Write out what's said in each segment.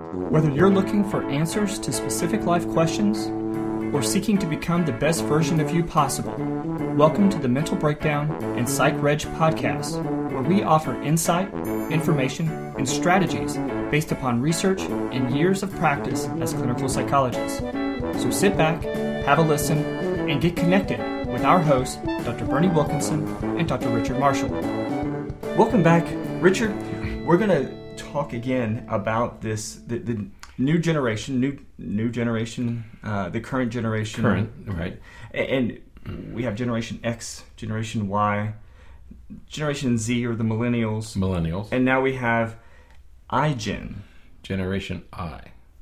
Whether you're looking for answers to specific life questions or seeking to become the best version of you possible, welcome to the Mental Breakdown and Psych Reg podcast, where we offer insight, information, and strategies based upon research and years of practice as clinical psychologists. So sit back, have a listen, and get connected with our hosts, Dr. Bernie Wilkinson and Dr. Richard Marshall. Welcome back, Richard. We're going to talk again about this, the new generation, the current generation. Right. And we have Generation X, Generation Y, Generation Z, or the millennials. And now we have iGen. Generation I.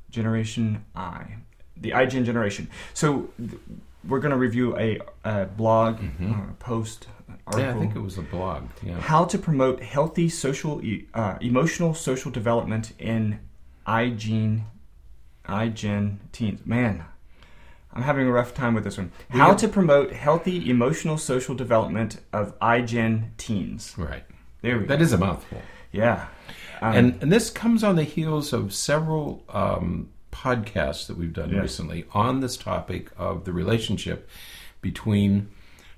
The iGen generation. So we're going to review a blog post article. Yeah, I think it was a blog. Yeah. How to promote healthy emotional social development in iGen teens. Man, I'm having a rough time with this one. How to promote healthy emotional social development of iGen teens. Right. There we go. That is a mouthful. Yeah. And this comes on the heels of several podcasts that we've done recently on this topic of the relationship between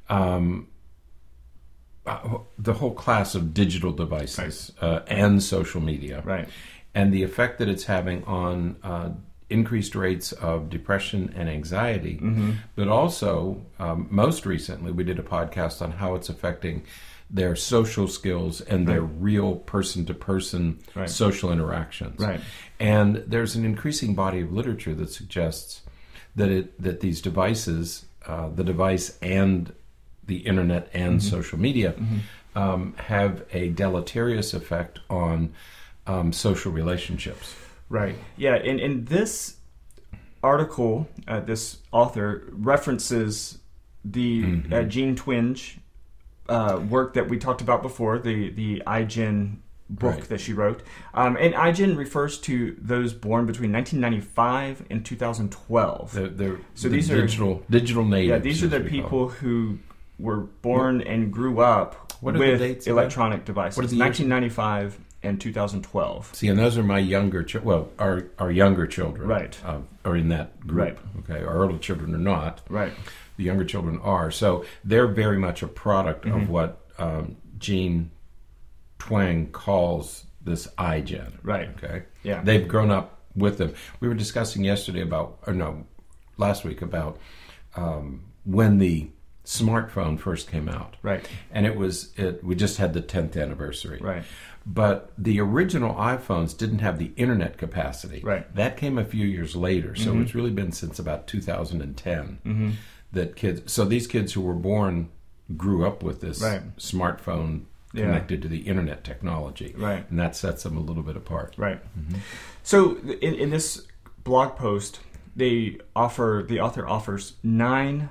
the whole class of digital devices and social media, right, and the effect that it's having on increased rates of depression and anxiety, but also most recently we did a podcast on how it's affecting their social skills and their real person-to-person social interactions. Right. And there's an increasing body of literature that suggests that these devices, the device and the internet and social media, have a deleterious effect on social relationships. Right. Yeah. In this article, this author references the Jean Twenge work that we talked about before, the iGen book that she wrote. And iGen refers to those born between 1995 and 2012. These are digital natives. Yeah, these are the people who were born and grew up with electronic devices. What is 1995 and 2012. See, and those are my younger our younger children. Right. Are in that group. Right. Okay. Our older children are not. Right. The younger children are. So they're very much a product of what Jean Twenge calls this iGen. Right. Okay. Yeah. They've grown up with them. We were discussing last week about when the smartphone first came out. Right. And we just had the 10th anniversary. Right. But the original iPhones didn't have the internet capacity. Right. That came a few years later. So it's really been since about 2010 that these kids who were born grew up with this smartphone connected to the internet technology. Right. And that sets them a little bit apart. Right. So in this blog post, the author offers nine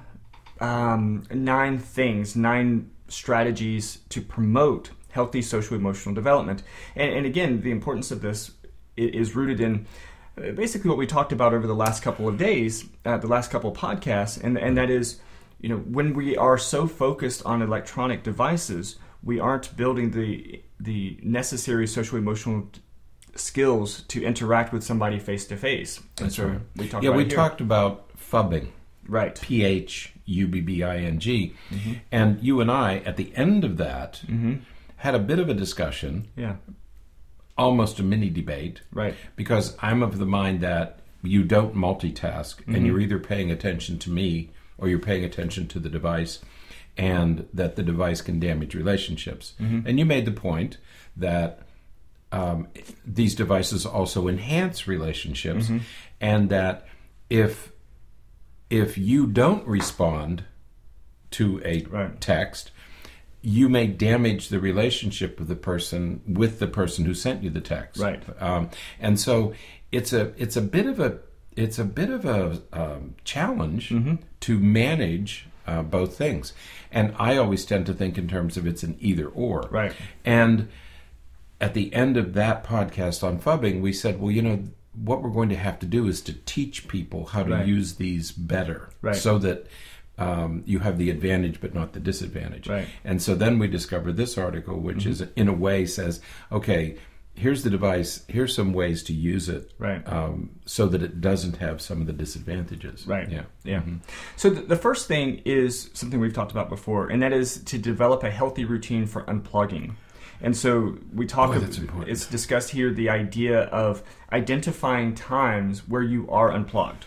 strategies to promote healthy social-emotional development. And again, the importance of this is rooted in basically what we talked about over the last couple of days, the last couple of podcasts, and that is, when we are so focused on electronic devices, we aren't building the necessary social-emotional skills to interact with somebody face-to-face. That's right. We talked about phubbing. Right. PHUBBING. And you and I, at the end of that, had a bit of a discussion. Yeah. Almost a mini debate. Right. Because I'm of the mind that you don't multitask and you're either paying attention to me or you're paying attention to the device, and that the device can damage relationships. And you made the point that these devices also enhance relationships, and that if you don't respond to a text, you may damage the relationship with the person who sent you the text. Right. And so it's a bit of a challenge to manage both things. And I always tend to think in terms of it's an either or. Right. And at the end of that podcast on phubbing, we said, well, what we're going to have to do is to teach people how to use these better, so that you have the advantage but not the disadvantage. Right. And so then we discovered this article, which is in a way says, okay, here's the device, here's some ways to use it, right? So that it doesn't have some of the disadvantages, right? Yeah. Mm-hmm. So the first thing is something we've talked about before, and that is to develop a healthy routine for unplugging. And so we talk. It's discussed here the idea of identifying times where you are unplugged.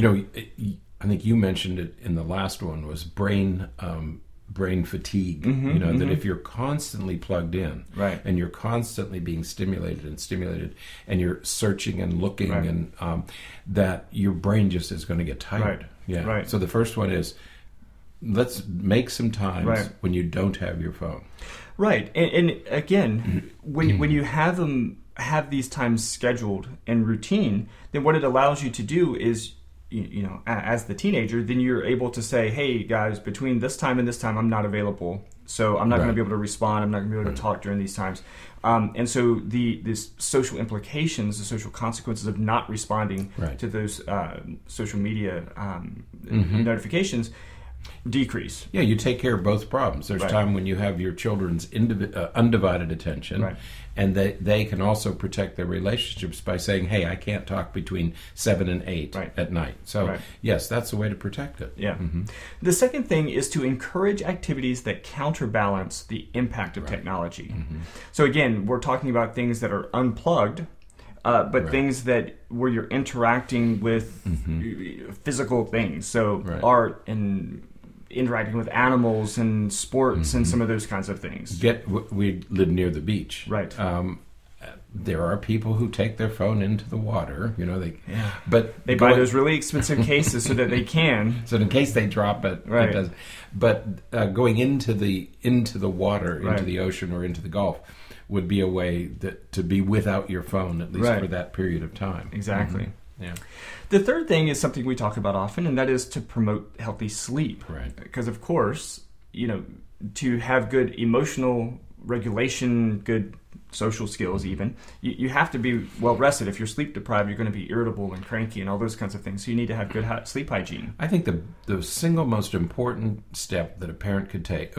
I think you mentioned it in the last one, was brain fatigue. That if you're constantly plugged in, right, and you're constantly being stimulated, and you're searching and looking, right, and that your brain just is going to get tired. Right. Yeah. Right. So the first one is, let's make some times when you don't have your phone. Right. And again, when you have these times scheduled and routine, then what it allows you to do is, as the teenager, then you're able to say, hey, guys, between this time and this time, I'm not available. So I'm not going to be able to respond. I'm not going to be able to talk during these times. And so these social implications, the social consequences of not responding to those social media notifications decrease. Yeah, you take care of both problems. There's time when you have your children's undivided attention, and they can also protect their relationships by saying, hey, I can't talk between 7 and 8 at night. So, yes, that's the way to protect it. Yeah. The second thing is to encourage activities that counterbalance the impact of technology. So, again, we're talking about things that are unplugged, but things that where you're interacting with physical things. So, art and interacting with animals and sports and some of those kinds of things. We live near the beach. Right. There are people who take their phone into the water. But they buy those really expensive cases so that they can. So in case they drop it, it does. But going into the water, into the ocean or into the Gulf, would be a way to be without your phone, at least for that period of time. Exactly. Yeah. The third thing is something we talk about often, and that is to promote healthy sleep. Right. Because, of course, to have good emotional regulation, good social skills even, you have to be well rested. If you're sleep deprived, you're going to be irritable and cranky and all those kinds of things. So you need to have good sleep hygiene. I think the single most important step that a parent could take,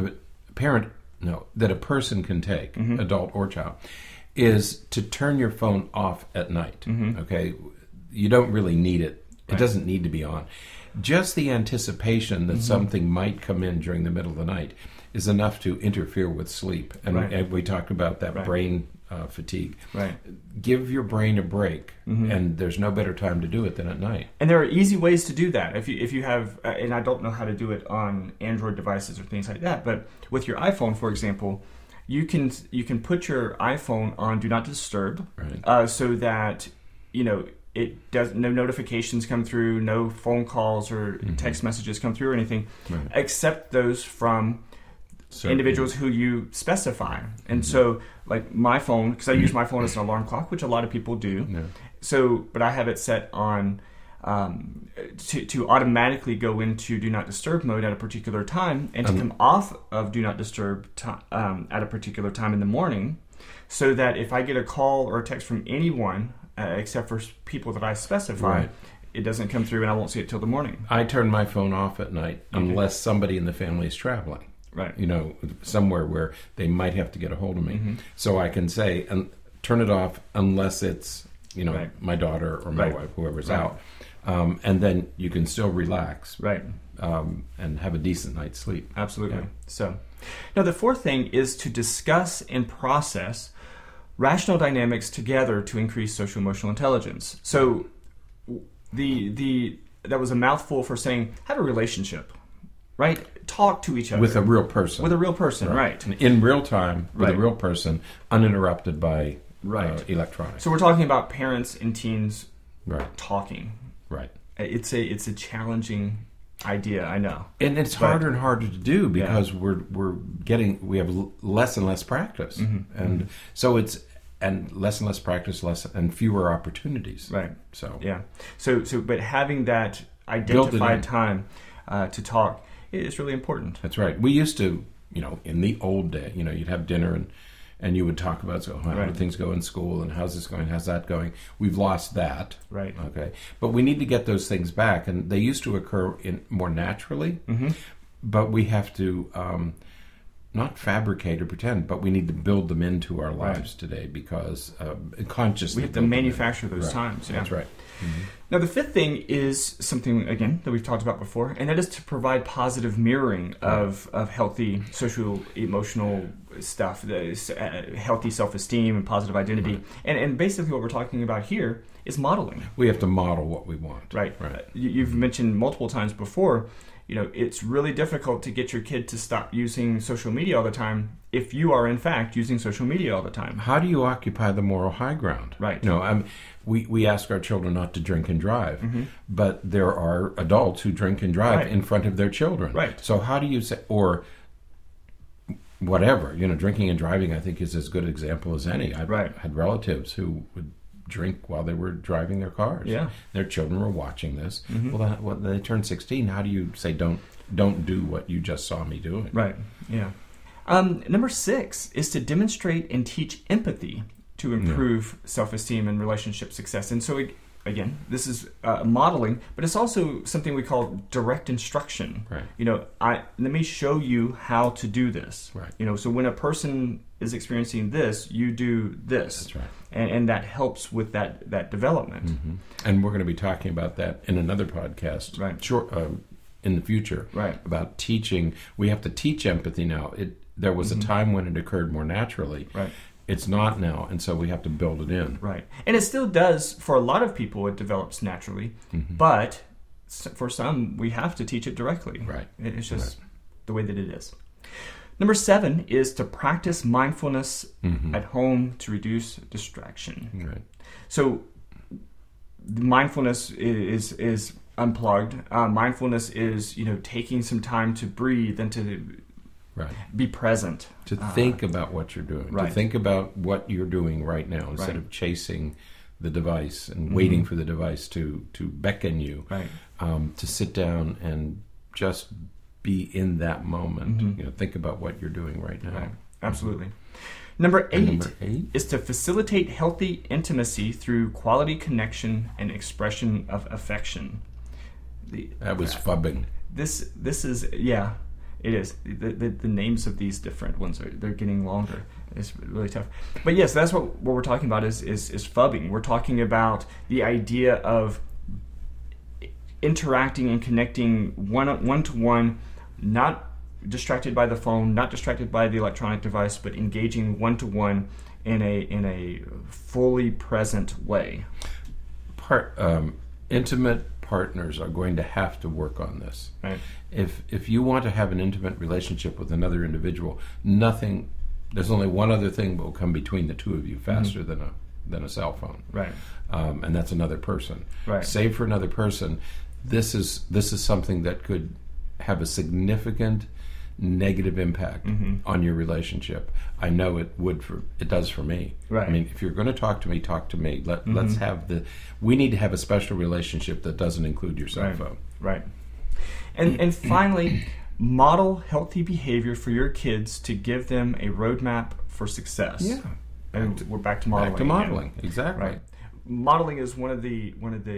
that a person can take, adult or child, is to turn your phone off at night. Okay? You don't really need it. It doesn't need to be on. Just the anticipation that something might come in during the middle of the night is enough to interfere with sleep. And we talked about that brain fatigue. Right. Give your brain a break, and there's no better time to do it than at night. And there are easy ways to do that. If you have, and I don't know how to do it on Android devices or things like that, but with your iPhone, for example, you can put your iPhone on Do Not Disturb, so that it does, no notifications come through, no phone calls or text messages come through or anything, except those from individuals who you specify. And so, like my phone, because I use my phone as an alarm clock, which a lot of people do. Yeah. So, but I have it set on to automatically go into Do Not Disturb mode at a particular time, and to come off of Do Not Disturb at a particular time in the morning, so that if I get a call or a text from anyone, except for people that I specify, it doesn't come through and I won't see it till the morning. I turn my phone off at night unless somebody in the family is traveling. Right. Somewhere where they might have to get a hold of me. So I can say, turn it off unless it's, my daughter or my wife, whoever's out. And then you can still relax. Right. And have a decent night's sleep. Absolutely. Yeah. So, now the fourth thing is to discuss and process rational dynamics together to increase social emotional intelligence. So that was a mouthful for saying have a relationship, right? Talk to each other with a real person. With a real person, right? In real time with a real person, uninterrupted by electronics. So we're talking about parents and teens talking. Right. It's a challenging idea, I know, and it's harder and harder to do because we have less and less practice, and so it's less and less practice, and fewer opportunities. Right. So but having that identified time to talk is really important. That's right. We used to, in the old day, you'd have dinner and you would talk about, how do things go in school, and how's this going, how's that going. We've lost that. Right. Okay. But we need to get those things back, and they used to occur more naturally, but we have to not fabricate or pretend, but we need to build them into our lives today because consciously we have to manufacture those times. Yeah. That's right. Mm-hmm. Now, the fifth thing is something, again, that we've talked about before, and that is to provide positive mirroring of healthy social, emotional stuff, healthy self-esteem and positive identity. Right. And basically what we're talking about here is modeling. We have to model what we want. Right. You've mentioned multiple times before, it's really difficult to get your kid to stop using social media all the time if you are, in fact, using social media all the time. How do you occupy the moral high ground? Right. We ask our children not to drink and drive, mm-hmm. but there are adults who drink and drive in front of their children. Right. So how do you say, or whatever, drinking and driving, I think, is as good an example as any. I've had relatives who would drink while they were driving their cars. Yeah. Their children were watching this. Mm-hmm. Well, when they turn 16, how do you say don't do what you just saw me doing? Right. Yeah. Number 6 is to demonstrate and teach empathy to improve self-esteem and relationship success. And so, again, this is modeling, but it's also something we call direct instruction. Right. Let me show you how to do this. Right. So when a person is experiencing this, you do this. That's right. And that helps with that development. Mm-hmm. And we're going to be talking about that in another podcast. Right. In the future. Right. About teaching. We have to teach empathy now. There was mm-hmm. a time when it occurred more naturally. Right. It's not now, and so we have to build it in. Right. And it still does, for a lot of people, it develops naturally. Mm-hmm. But for some, we have to teach it directly. Right. It's just the way that it is. Number 7 is to practice mindfulness mm-hmm. at home to reduce distraction. Right. So mindfulness is unplugged. Mindfulness is taking some time to breathe and to be present. To think about what you're doing. Right. To think about what you're doing right now instead of chasing the device and waiting for the device to beckon you. Right. To sit down and just be in that moment. Mm-hmm. Think about what you're doing right now. Right. Absolutely. Number 8 is to facilitate healthy intimacy through quality connection and expression of affection. That was fubbing. This is, it is. The names of these different ones they're getting longer. It's really tough. But yes, that's what we're talking about is fubbing. We're talking about the idea of interacting and connecting one-to-one, not distracted by the phone, not distracted by the electronic device, but engaging one-to-one in a fully present way. Intimate partners are going to have to work on this. Right. If you want to have an intimate relationship with another individual, there's only one other thing that will come between the two of you faster mm-hmm. than a cell phone. Right. And that's another person. Right. Save for another person, this is something that could have a significant negative impact mm-hmm. on your relationship. I know it does for me. Right. I mean, if you're going to talk to me, talk to me. Mm-hmm. Let's have we need to have a special relationship that doesn't include your cell phone. Right. And finally, model healthy behavior for your kids to give them a roadmap for success. Yeah. And we're back to modeling. Back to modeling, again. Exactly. Right. Modeling is one of the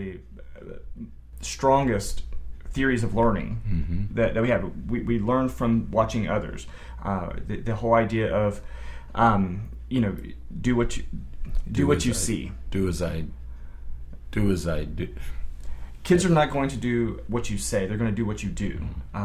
strongest theories of learning mm-hmm. that we have. We learn from watching others. The whole idea of, do what you see. Do as I do. Kids are not going to do what you say; they're going to do what you do.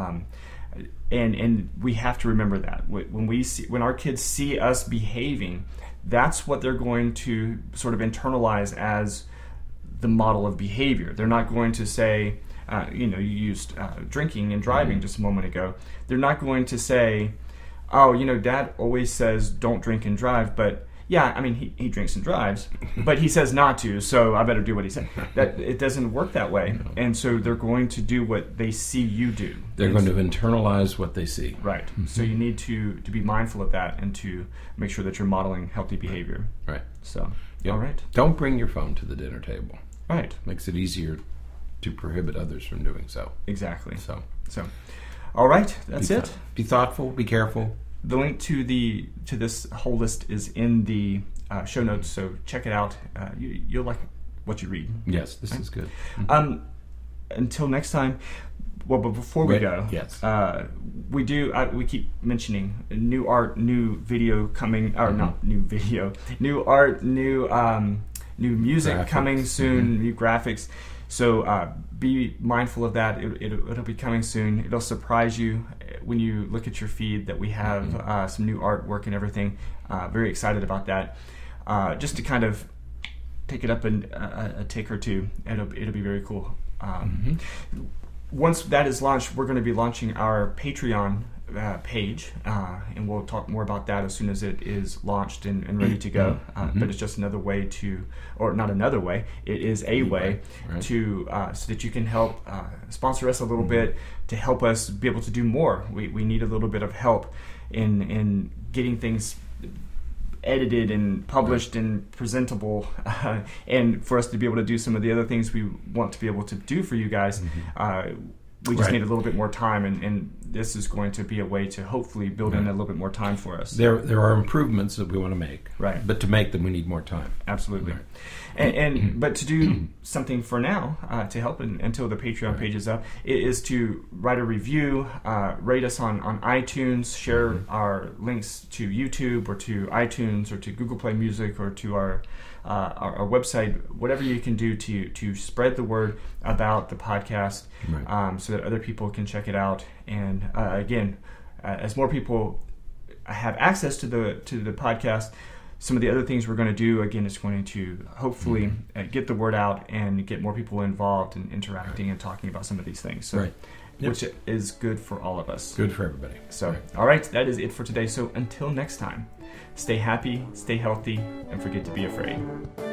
And we have to remember that when our kids see us behaving, that's what they're going to sort of internalize as the model of behavior. They're not going to say, you used drinking and driving mm-hmm. just a moment ago. They're not going to say, oh, Dad always says don't drink and drive, but yeah, I mean, he drinks and drives, but he says not to, so I better do what he said. That it doesn't work that way. No. And so they're going to do what they see you do. They're going to internalize what they see. Right. Mm-hmm. So you need to be mindful of that and to make sure that you're modeling healthy behavior. Right. So, yep. All right. Don't bring your phone to the dinner table. Right. Makes it easier to prohibit others from doing so. Exactly. So, all right. That's it. Be thoughtful. Be careful. The link to this whole list is in the show notes, so check it out. You'll like what you read. Yes, this is good. Until next time, Well, but before we go, yes, we do. We keep mentioning new art, new video coming, or not new video, new art, new music graphics. coming soon, new graphics. So be mindful of that. It'll be coming soon. It'll surprise you when you look at your feed that we have some new artwork and everything. Very excited about that. Just to kind of take it up a tick or two, it'll be very cool. Once that is launched, we're going to be launching our Patreon page, and we'll talk more about that as soon as it is launched and ready to go. But it's just another way to, or not another way, it is a way to, so that you can help sponsor us a little bit, to help us be able to do more. We need a little bit of help in getting things edited and published and presentable, and for us to be able to do some of the other things we want to be able to do for you guys. We just need a little bit more time, and this is going to be a way to hopefully build in a little bit more time for us. There are improvements that we want to make, right? But to make them, we need more time. Absolutely. And but to do something for now to help until the Patreon page is up, is to write a review, rate us on iTunes, share our links to YouTube or to iTunes or to Google Play Music or to our website, whatever you can do to spread the word about the podcast, so that other people can check it out. And again, as more people have access to the podcast, some of the other things we're going to do, again, is going to hopefully get the word out and get more people involved and interacting and talking about some of these things. So, which is good for all of us. Good for everybody. So, all right, that is it for today. So until next time, stay happy, stay healthy, and forget to be afraid.